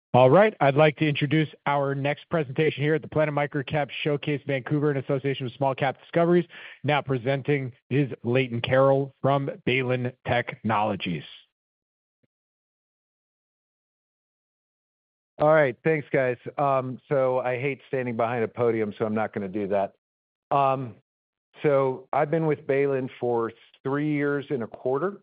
All right, I'd like to introduce our next presentation here at the Planet MicroCap Showcase Vancouver in association with Small Cap Discoveries. Now presenting is Leighton Carroll from Baylin Technologies. All right, thanks, guys. So I hate standing behind a podium, so I'm not going to do that. So I've been with Baylin for 3 years and a quarter.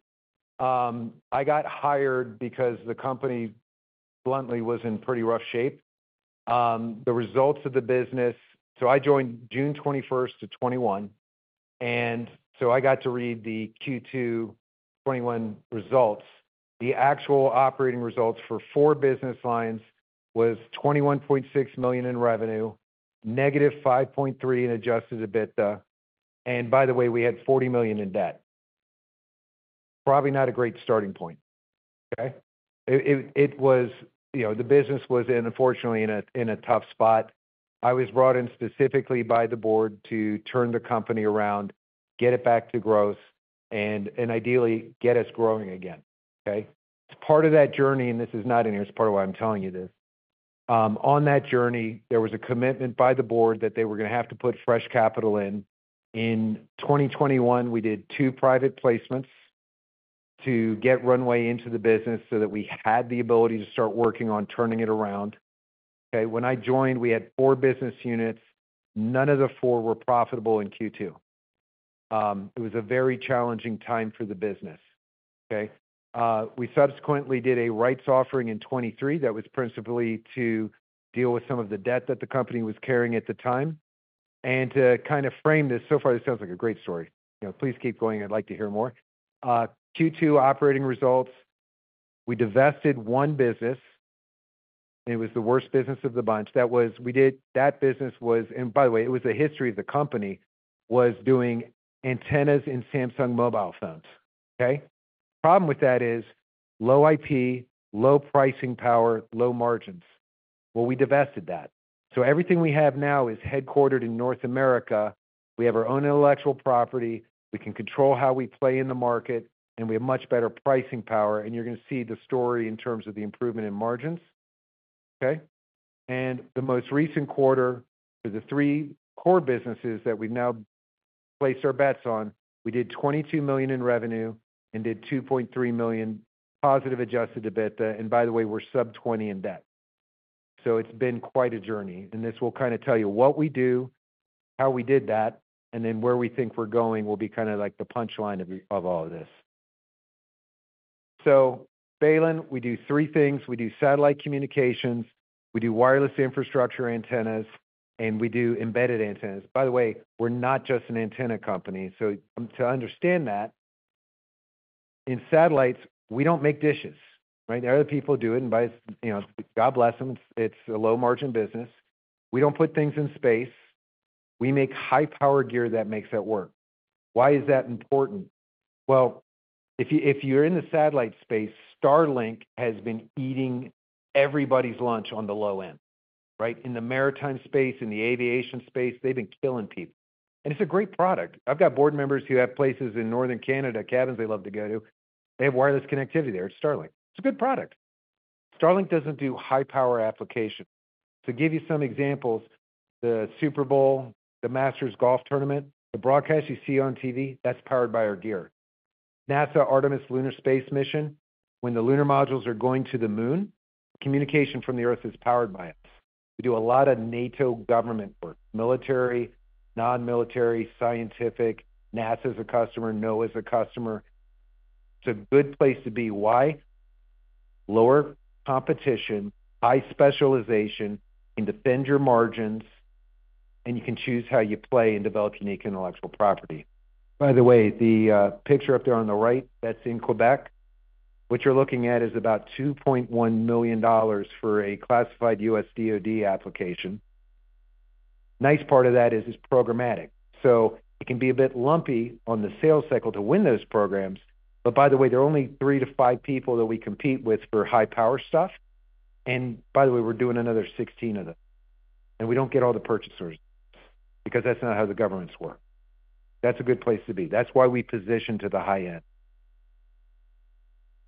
I got hired because the company, bluntly, was in pretty rough shape. The results of the business, so I joined June 21st to 21, and so I got to read the Q2 21 results. The actual operating results for 4 business lines was $21.6 million in revenue, negative $5.3 million in adjusted EBITDA, and by the way, we had $40 million in debt. Probably not a great starting point. Okay, it was, you know, the business was unfortunately in a tough spot. I was brought in specifically by the board to turn the company around, get it back to growth, and ideally get us growing again. Okay, it's part of that journey, and this is not in here. It's part of why I'm telling you this. On that journey, there was a commitment by the board that they were going to have to put fresh capital in. In 2021, we did 2 private placements to get runway into the business so that we had the ability to start working on turning it around. Okay, when I joined, we had 4 business units. None of the 4 were profitable in Q2. It was a very challenging time for the business. Okay, we subsequently did a rights offering in 23 that was principally to deal with some of the debt that the company was carrying at the time. And to kind of frame this, so far this sounds like a great story. You know, please keep going. I'd like to hear more. Q2 operating results, we divested 1 business. It was the worst business of the bunch. That business was, and by the way, it was the history of the company, was doing antennas in Samsung mobile phones. Okay, problem with that is low IP, low pricing power, low margins. Well, we divested that. So everything we have now is headquartered in North America. We have our own intellectual property. We can control how we play in the market, and we have much better pricing power. And you're going to see the story in terms of the improvement in margins. Okay, and the most recent quarter for the 3 core businesses that we've now placed our bets on, we did $22 million in revenue and did $2.3 million positive adjusted EBITDA. And by the way, we're sub 20 in debt. So it's been quite a journey. And this will kind of tell you what we do, how we did that, and then where we think we're going will be kind of like the punchline of all of this. So Baylin, we do 3 things. We do satellite communications, we do wireless infrastructure antennas, and we do embedded antennas. By the way, we're not just an antenna company. So to understand that, in satellites, we don't make dishes, right? There are other people do it, and by, you know, God bless them, it's a low margin business. We don't put things in space. We make high power gear that makes that work. Why is that important? Well, if you're in the satellite space, Starlink has been eating everybody's lunch on the low end, right? In the maritime space, in the aviation space, they've been killing people. And it's a great product. I've got board members who have places in northern Canada, cabins they love to go to. They have wireless connectivity there. It's Starlink. It's a good product. Starlink doesn't do high power application. To give you some examples, the Super Bowl, the Masters golf tournament, the broadcast you see on TV, that's powered by our gear. NASA Artemis lunar space mission, when the lunar modules are going to the moon, communication from the Earth is powered by us. We do a lot of NATO government work, military, non-military, scientific. NASA's a customer, NOAA's a customer. It's a good place to be. Why? Lower competition, high specialization, you can defend your margins, and you can choose how you play and develop unique intellectual property. By the way, the picture up there on the right, that's in Quebec. What you're looking at is about $2.1 million for a classified US DoD application. Nice part of that is it's programmatic. So it can be a bit lumpy on the sales cycle to win those programs. But by the way, there are only 3 to 5 people that we compete with for high power stuff. And by the way, we're doing another 16 of them. And we don't get all the purchasers because that's not how the governments work. That's a good place to be. That's why we position to the high end.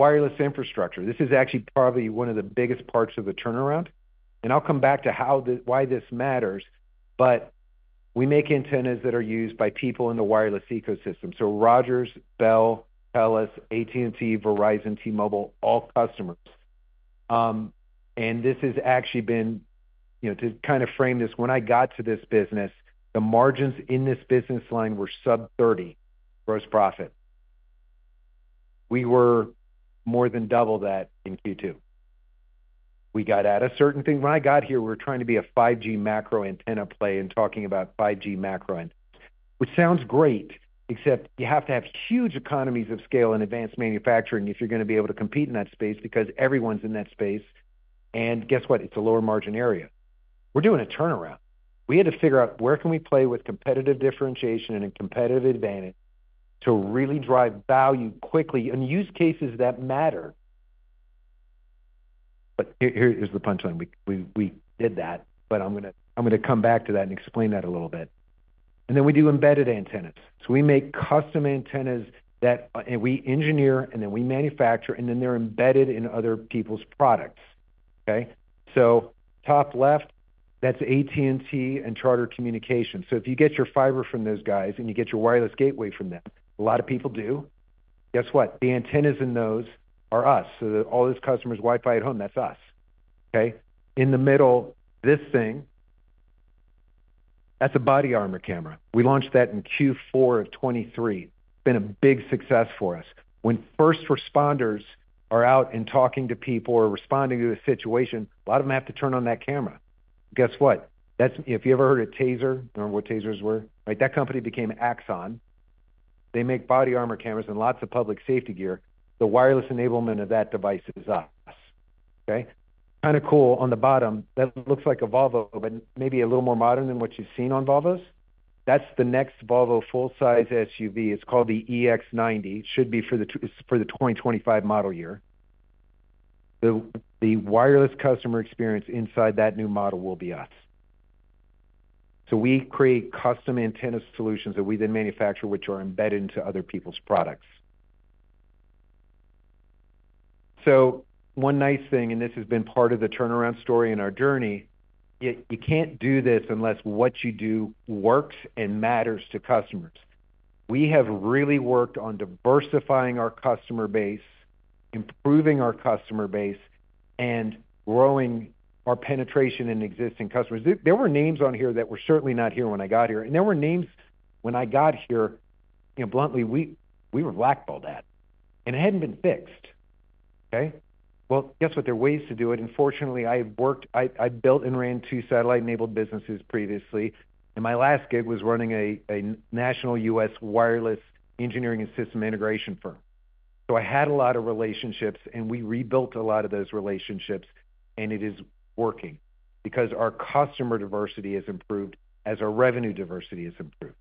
wireless infrastructure. This is actually probably one of the biggest parts of the turnaround. And I'll come back to why this matters. But we make antennas that are used by people in the wireless ecosystem. So Rogers, Bell, Telus, AT&T, Verizon, T-Mobile, all customers. And this has actually been, to kind of frame this, when I got to this business, the margins in this business line were sub 30 gross profit. We were more than double that in Q2. We got at a certain thing. When I got here, we were trying to be a 5G macro antenna play and talking about 5G macro antennas, which sounds great, except you have to have huge economies of scale and advanced manufacturing if you're going to be able to compete in that space, because everyone's in that space. And guess what? It's a lower margin area. We're doing a turnaround. We had to figure out where can we play with competitive differentiation and a competitive advantage to really drive value quickly and use cases that matter. But here's the punchline. We did that, but I'm gonna come back to that and explain that a little bit. And then we do embedded antennas. So we make custom antennas and we engineer and then we manufacture, and then they're embedded in other people's products. Okay. So top left, that's AT&T and Charter Communications. So if you get your fiber from those guys and you get your wireless gateway from them, a lot of people do. Guess what? The antennas in those are us. So all those customers' Wi-Fi at home, that's us. Okay. In the middle, this thing, that's a body armor camera. We launched that in Q4 of 23. It's been a big success for us. When first responders are out and talking to people or responding to a situation, a lot of them have to turn on that camera. Guess what? If you ever heard of Taser, remember what Tasers were? Right? That company became Axon. They make body armor cameras and lots of public safety gear. The wireless enablement of that device is us. Okay? Kind of cool. On the bottom, that looks like a Volvo, but maybe a little more modern than what you've seen on Volvos. That's the next Volvo full-size SUV. It's called the EX90. It should be for the 2025 model year. The wireless customer experience inside that new model will be us. So we create custom antenna solutions that we then manufacture, which are embedded into other people's products. So one nice thing, and this has been part of the turnaround story in our journey, you can't do this unless what you do works and matters to customers. We have really worked on diversifying our customer base, improving our customer base, and growing our penetration in existing customers. There were names on here that were certainly not here when I got here. And there were names when I got here, bluntly, we were blackballed at. And it hadn't been fixed. Okay? Well, guess what? There are ways to do it. Unfortunately, I built and ran 2 satellite-enabled businesses previously. And my last gig was running a national U.S. wireless engineering and system integration firm. So I had a lot of relationships, and we rebuilt a lot of those relationships, and it is working because our customer diversity has improved as our revenue diversity has improved.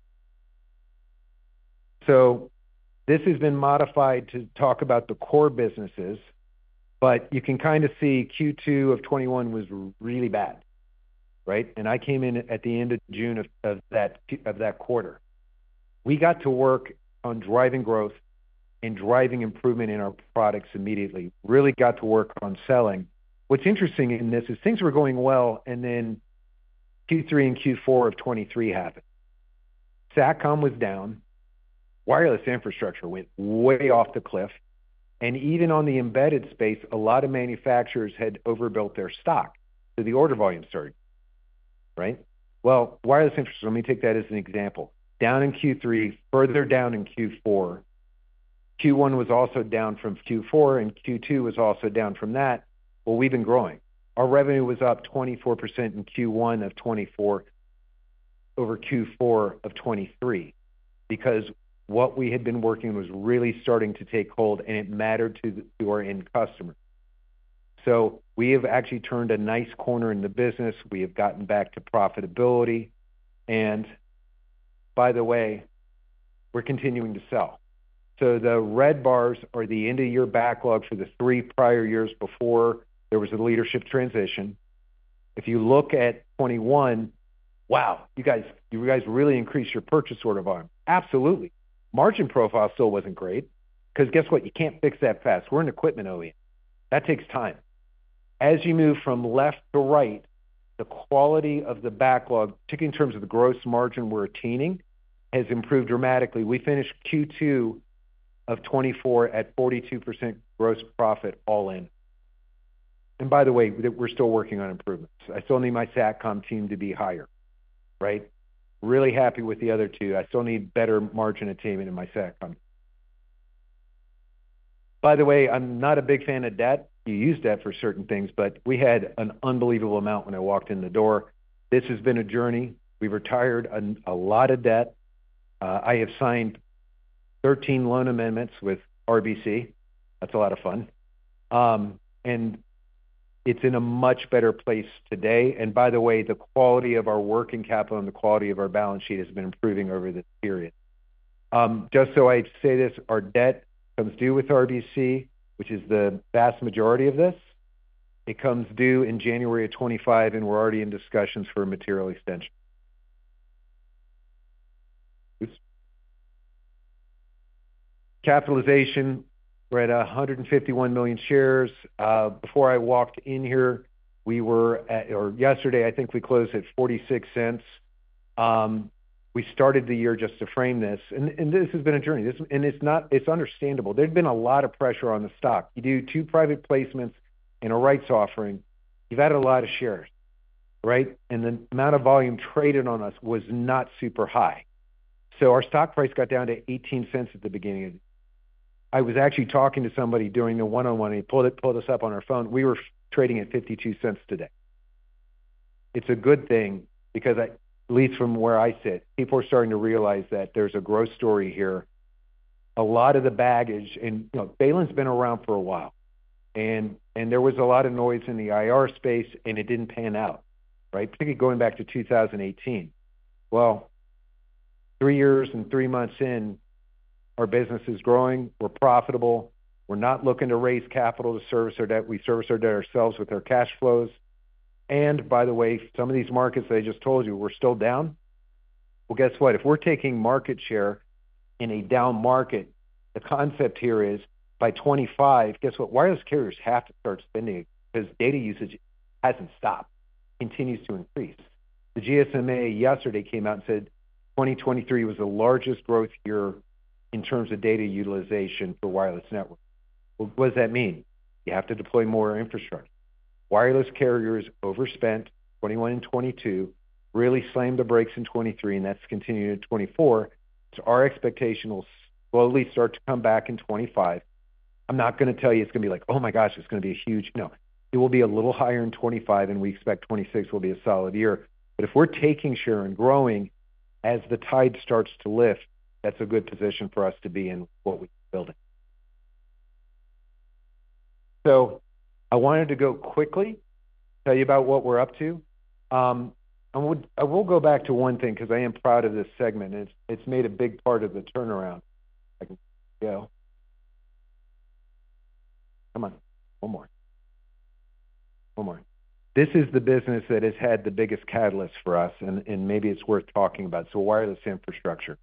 So this has been modified to talk about the core businesses, but you can kind of see Q2 of 21 was really bad, right? And I came in at the end of June of that quarter. We got to work on driving growth and driving improvement in our products immediately. Really got to work on selling. What's interesting in this is things were going well, and then Q3 and Q4 of 23 happened. Satcom was down. Wireless infrastructure went way off the cliff. And even on the embedded space, a lot of manufacturers had overbuilt their stock. So the order volume started, right? Well, wireless infrastructure, let me take that as an example. Down in Q3, further down in Q4. Q1 was also down from Q4, and Q2 was also down from that. Well, we've been growing. Our revenue was up 24% in Q1 of 24 over Q4 of 23 because what we had been working was really starting to take hold, and it mattered to our end customer. So we have actually turned a nice corner in the business. We have gotten back to profitability. And by the way, we're continuing to sell. So the red bars are the end-of-year backlog for the 3 prior years before there was a leadership transition. If you look at 21, wow, you guys really increased your purchase order volume. Absolutely. Margin profile still wasn't great, because guess what? You can't fix that fast. We're an equipment OEM. That takes time. As you move from left to right, the quality of the backlog, particularly in terms of the gross margin we're attaining, has improved dramatically. We finished Q2 of 24 at 42% gross profit all in. And by the way, we're still working on improvements. I still need my SATCOM team to be higher, right? Really happy with the other two. I still need better margin attainment in my SATCOM. By the way, I'm not a big fan of debt. You use debt for certain things, but we had an unbelievable amount when I walked in the door. This has been a journey. We've retired a lot of debt. I have signed 13 loan amendments with RBC. That's a lot of fun. And it's in a much better place today. And by the way, the quality of our working capital and the quality of our balance sheet has been improving over this period. Just so I say this, our debt comes due with RBC, which is the vast majority of this. It comes due in January of 25, and we're already in discussions for a material extension. Oops. Capitalization, we're at 151 million shares. Before I walked in here, we were at, or yesterday, I think we closed at 46 cents. We started the year, just to frame this, and this has been a journey. It's understandable. There's been a lot of pressure on the stock. You do 2 private placements and a rights offering, you've added a lot of shares, right? And the amount of volume traded on us was not super high. So our stock price got down to 18 cents at the beginning of. I was actually talking to somebody during the one-on-one, and he pulled us up on our phone. We were trading at 52 cents today. It's a good thing because at least from where I sit, people are starting to realize that there's a growth story here. A lot of the baggage, and Baelin's been around for a while, and there was a lot of noise in the IR space, and it didn't pan out, right? Particularly going back to 2018. Well, 3 years and 3 months in, our business is growing. We're profitable. We're not looking to raise capital to service our debt. We service our debt ourselves with our cash flows. And by the way, some of these markets that I just told you, we're still down. Well, guess what? If we're taking market share in a down market, the concept here is by 25, guess what? Wireless carriers have to start spending because data usage hasn't stopped, continues to increase. The GSMA yesterday came out and said 2023 was the largest growth year in terms of data utilization for wireless networks. Well, what does that mean? You have to deploy more infrastructure. Wireless carriers overspent 21 and 22, really slammed the brakes in 23, and that's continuing in 24. So our expectation will slowly start to come back in 25. I'm not going to tell you it's going to be like, oh my gosh, it's going to be a huge, no. It will be a little higher in 25, and we expect 26 will be a solid year. But if we're taking share and growing as the tide starts to lift, that's a good position for us to be in what we're building. So I wanted to go quickly, tell you about what we're up to. I will go back to one thing because I am proud of this segment. It's made a big part of the turnaround. I can go. Come on, one more. This is the business that has had the biggest catalyst for us, and maybe it's worth talking about. So wireless infrastructure.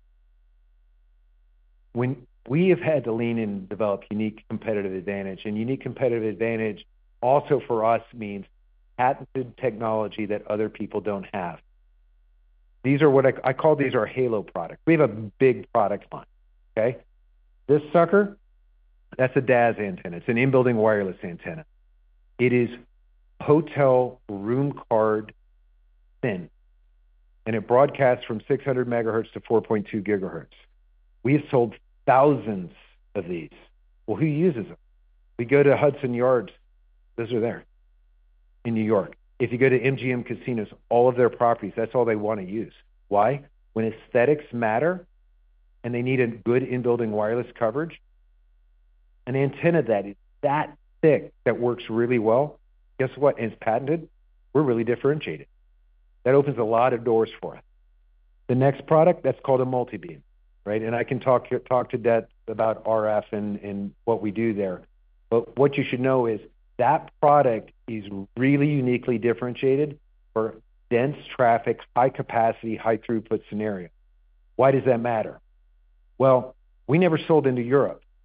When we have had to lean in and develop unique competitive advantage, and unique competitive advantage also for us means patented technology that other people don't have. These are what I call these our halo products. We have a big product line, okay? This sucker, that's a DAS antenna. It's an in-building wireless antenna. It is hotel room card thin, and it broadcasts from 600 megahertz to 4.2 gigahertz. We have sold thousands of these. Well, who uses them? We go to Hudson Yards. Those are there in New York. If you go to MGM Casinos, all of their properties, that's all they want to use. Why? When aesthetics matter and they need a good in-building wireless coverage, an antenna that is that thick that works really well, guess what? And it's patented. We're really differentiated. That opens a lot of doors for us. The next product, that's called a multi-beam, right? And I can talk to Det about RF and what we do there. But what you should know is that product is really uniquely differentiated for dense traffic, high capacity, high throughput scenario. Why does that matter? Well, we never sold into Europe.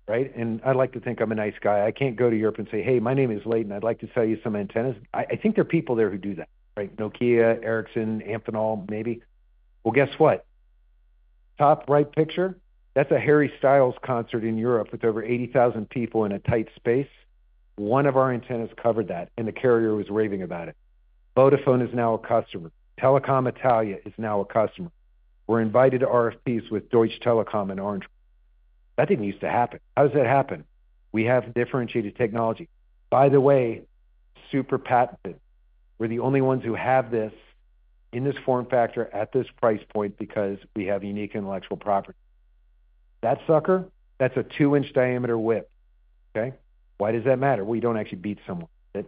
right? And I like to think I'm a nice guy. I can't go to Europe and say, hey, my name is Leighton. I'd like to sell you some antennas. I think there are people there who do that, right? Nokia, Ericsson, Amphenol, maybe. Well, guess what? Top right picture, that's a Harry Styles concert in Europe with over 80,000 people in a tight space. One of our antennas covered that, and the carrier was raving about it. Vodafone is now a customer. Telecom Italia is now a customer. We're invited to RFPs with Deutsche Telekom and Orange. That didn't used to happen. How does that happen? We have differentiated technology. By the way, super patented. We're the only ones who have this in this form factor at this price point because we have unique intellectual property. That sucker, that's a 2-inch diameter whip. Okay? Why does that matter? Well, you don't actually beat someone.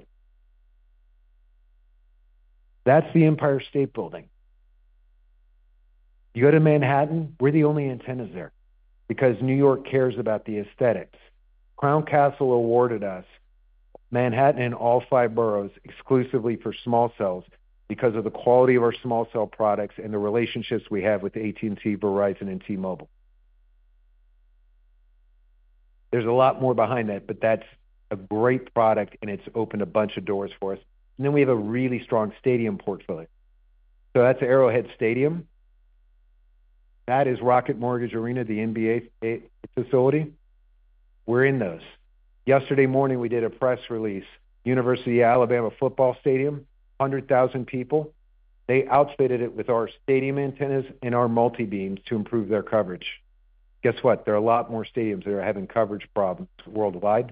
That's the Empire State Building. You go to Manhattan, we're the only antennas there because New York cares about the aesthetics. Crown Castle awarded us Manhattan and all 5 boroughs exclusively for small cells because of the quality of our small cell products and the relationships we have with AT&T, Verizon, and T-Mobile. There's a lot more behind that, but that's a great product, and it's opened a bunch of doors for us. And then we have a really strong stadium portfolio. So that's Arrowhead Stadium. That is Rocket Mortgage Arena, the NBA facility. We're in those. Yesterday morning, we did a press release. University of Alabama football stadium, 100,000 people. They outfitted it with our stadium antennas and our multi-beams to improve their coverage. Guess what? There are a lot more stadiums that are having coverage problems worldwide.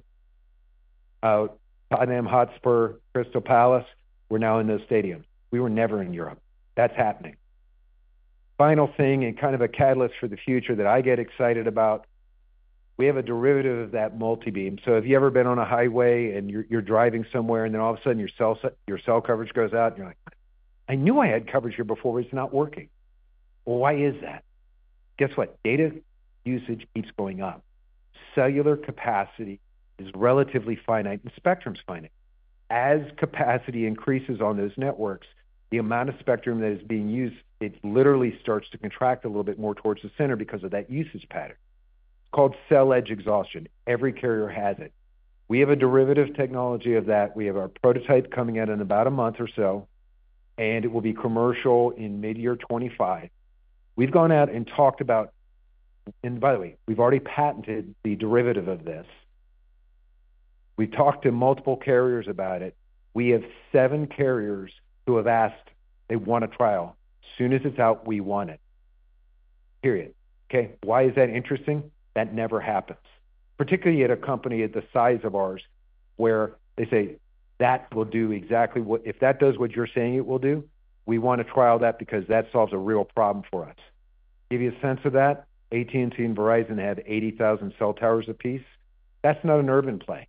Tottenham Hotspur, Crystal Palace, we're now in those stadiums. We were never in Europe. That's happening. Final thing, and kind of a catalyst for the future that I get excited about, we have a derivative of that multi-beam. So have you ever been on a highway and you're driving somewhere and then all of a sudden your cell coverage goes out and you're like, I knew I had coverage here before, but it's not working. Well, why is that? Guess what? Data usage keeps going up. Cellular capacity is relatively finite and spectrum's finite. As capacity increases on those networks, the amount of spectrum that is being used, it literally starts to contract a little bit more towards the center because of that usage pattern. It's called cell edge exhaustion. Every carrier has it. We have a derivative technology of that. We have our prototype coming out in about a month or so, and it will be commercial in mid-year 25. We've gone out and talked about, and by the way, we've already patented the derivative of this. We've talked to multiple carriers about it. We have 7 carriers who have asked, they want a trial. As soon as it's out, we want it. Period. Okay, why is that interesting? That never happens, particularly at a company at the size of ours where they say, that will do exactly what, if that does what you're saying it will do, we want to trial that because that solves a real problem for us. Give you a sense of that, AT&T and Verizon have 80,000 cell towers apiece. That's not an urban play.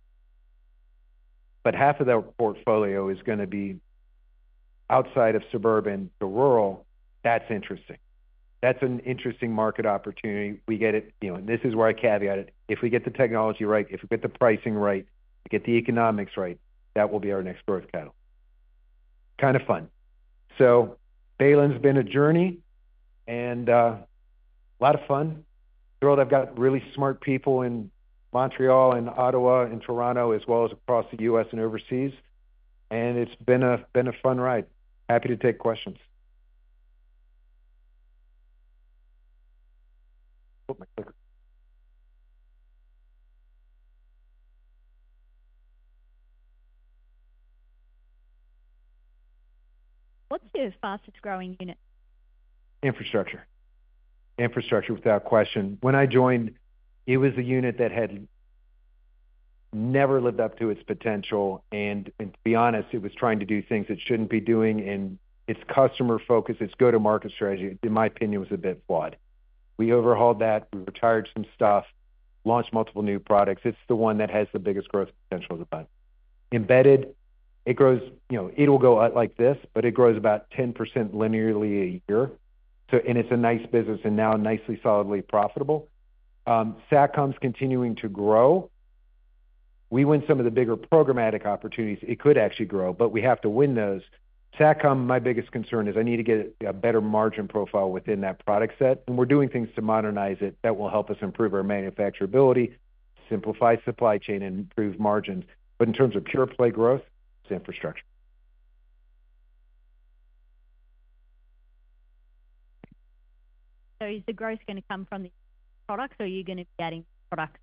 But half of that portfolio is going to be outside of suburban to rural. That's interesting. That's an interesting market opportunity. We get it, and this is where I caveat it. If we get the technology right, if we get the pricing right, we get the economics right, that will be our next growth catalyst. Kind of fun. So Baylin's been a journey and a lot of fun. Thrilled I've got really smart people in Montreal and Ottawa and Toronto, as well as across the U.S. and overseas. And it's been a fun ride. Happy to take questions. Oh, my clicker. What's your fastest growing unit? Infrastructure. Infrastructure, without question. When I joined, it was a unit that had never lived up to its potential. And to be honest, it was trying to do things it shouldn't be doing. And its customer focus, its go-to-market strategy, in my opinion, was a bit flawed. We overhauled that. We retired some stuff, launched multiple new products. It's the one that has the biggest growth potential of the bunch. Embedded, it grows, it'll go out like this, but it grows about 10% linearly a year. So, and it's a nice business and now nicely, solidly profitable. Satcom's continuing to grow. We win some of the bigger programmatic opportunities. It could actually grow, but we have to win those. Satcom, my biggest concern is I need to get a better margin profile within that product set, and we're doing things to modernize it that will help us improve our manufacturability simplify supply chain and improve margins. But in terms of pure play growth, it's infrastructure. So is the growth going to come from the products, or are you going to be adding products?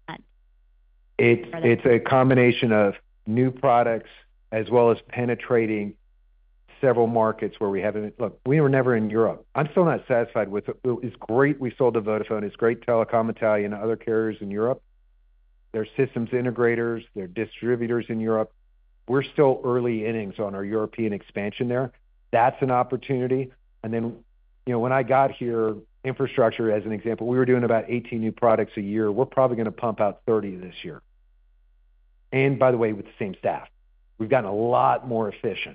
It's a combination of new products as well as penetrating several markets where we haven't. Look, we were never in Europe. I'm still not satisfied with it. It's great we sold to Vodafone. It's great Telecom Italia and other carriers in Europe. They're systems integrators. They're distributors in Europe. We're still early innings on our European expansion there. That's an opportunity. And then, when I got here, infrastructure, as an example, we were doing about 18 new products a year. We're probably going to pump out 30 this year. And by the way, with the same staff, we've gotten a lot more efficient.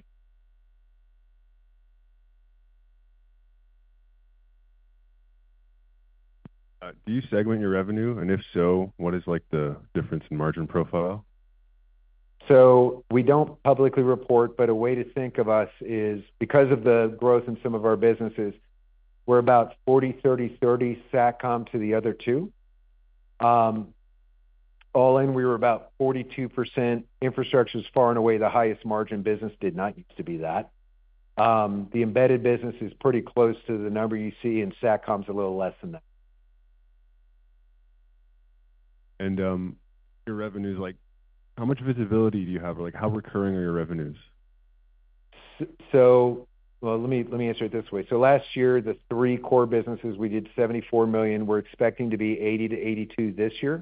Do you segment your revenue? And if so, what is like the difference in margin profile? So we don't publicly report, but a way to think of us is because of the growth in some of our businesses, we're about 40-30-30 Satcom to the other two. All in, we were about 42%. Infrastructure is far and away the highest margin business. Did not used to be that. The embedded business is pretty close to the number you see, and Satcom's a little less than that. And your revenues, like, how much visibility do you have, or like how recurring are your revenues? So, well, let me answer it this way. So last year, the three core businesses, we did $74 million. We're expecting to be $80 to $82 this year.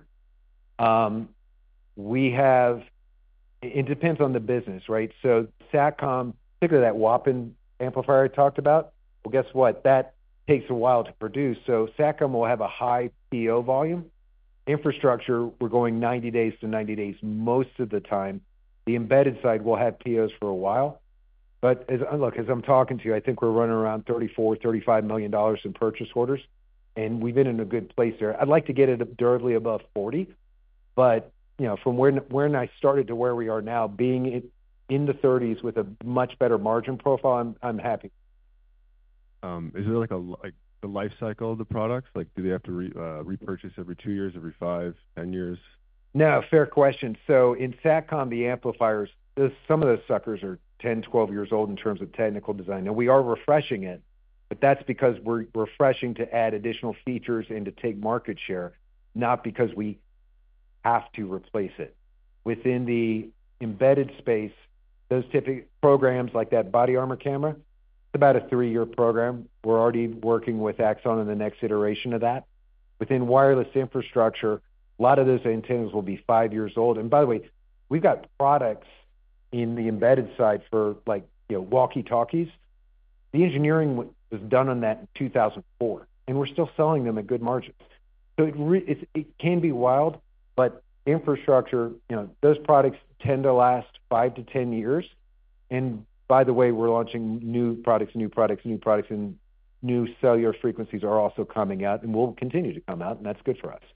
We have, it depends on the business, right? So Satcom, particularly that Wappen amplifier I talked about, well, guess what? That takes a while to produce. So Satcom will have a high PO volume. Infrastructure, we're going 90 days to 90 days most of the time. The embedded side will have POs for a while. But as I'm talking to you, I think we're running around $34-35 million in purchase orders, and we've been in a good place there. I'd like to get it durably above 40, but from when I started to where we are now, being in the 30s with a much better margin profile, I'm happy. Is there like the life cycle of the products? Like, do they have to repurchase every 2 years, every 5, 10 years? No, fair question. So in Satcom, the amplifiers, some of those suckers are 10, 12 years old in terms of technical design. Now, we are refreshing it, but that's because we're refreshing to add additional features and to take market share, not because we have to replace it. Within the embedded space, those typical programs like that body armor camera, it's about a 3-year program. We're already working with Axon on the next iteration of that. Within wireless infrastructure, a lot of those antennas will be 5 years old. And by the way, we've got products in the embedded side for walkie-talkies. The engineering was done on that in 2004, and we're still selling them at good margins. So it can be wild, but infrastructure, those products tend to last 5 to 10 years. And by the way, we're launching new products, and new cellular frequencies are also coming out, and will continue to come out, and that's good for us.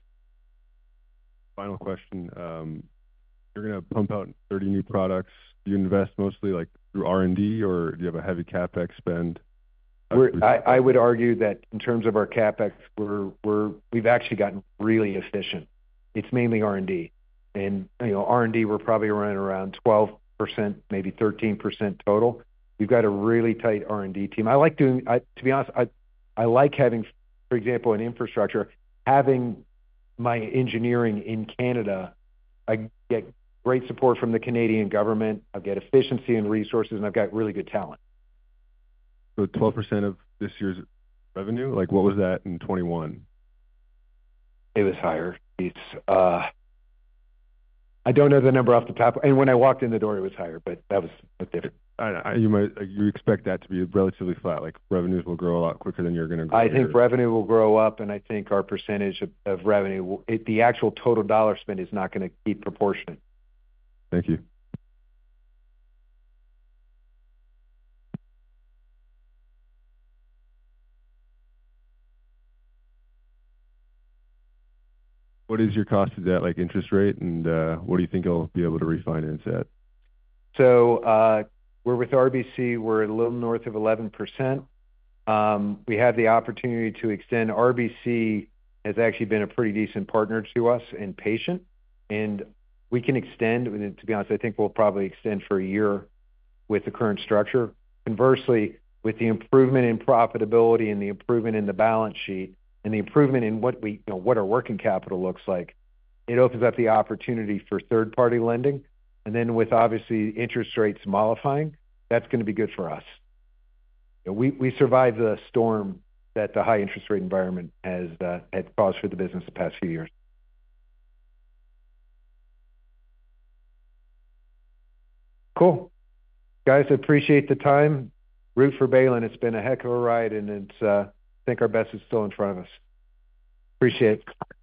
Final question. You're going to pump out 30 new products. Do you invest mostly like through R&D, or do you have a heavy CapEx spend? I would argue that in terms of our CapEx, we've actually gotten really efficient. It's mainly R&D. And, R&D, we're probably running around 12%, maybe 13% total. We've got a really tight R&D team. To be honest, I like having, for example, in infrastructure, having my engineering in Canada. I get great support from the Canadian government. I get efficiency and resources, and I've got really good talent. So 12% of this year's revenue, like what was that in 21? It was higher. I don't know the number off the top. And when I walked in the door, it was higher, but that was different. You expect that to be relatively flat, like revenues will grow a lot quicker than you're going to grow. I think revenue will grow up, and I think our percentage of revenue, the actual total dollar spend is not going to keep proportionate. Thank you. What is your cost of debt, like interest rate, and what do you think you'll be able to refinance at? So we're with RBC. We're a little north of 11%. We have the opportunity to extend. RBC has actually been a pretty decent partner to us and patient. And we can extend, and to be honest, I think we'll probably extend for a year with the current structure. Conversely, with the improvement in profitability and the improvement in the balance sheet and the improvement in what what our working capital looks like, it opens up the opportunity for third-party lending. And then with obviously interest rates mollifying, that's going to be good for us. We survived the storm that the high interest rate environment has had caused for the business the past few years. Cool. Guys, I appreciate the time. Root for Baylin. It's been a heck of a ride, and I think our best is still in front of us. Appreciate it.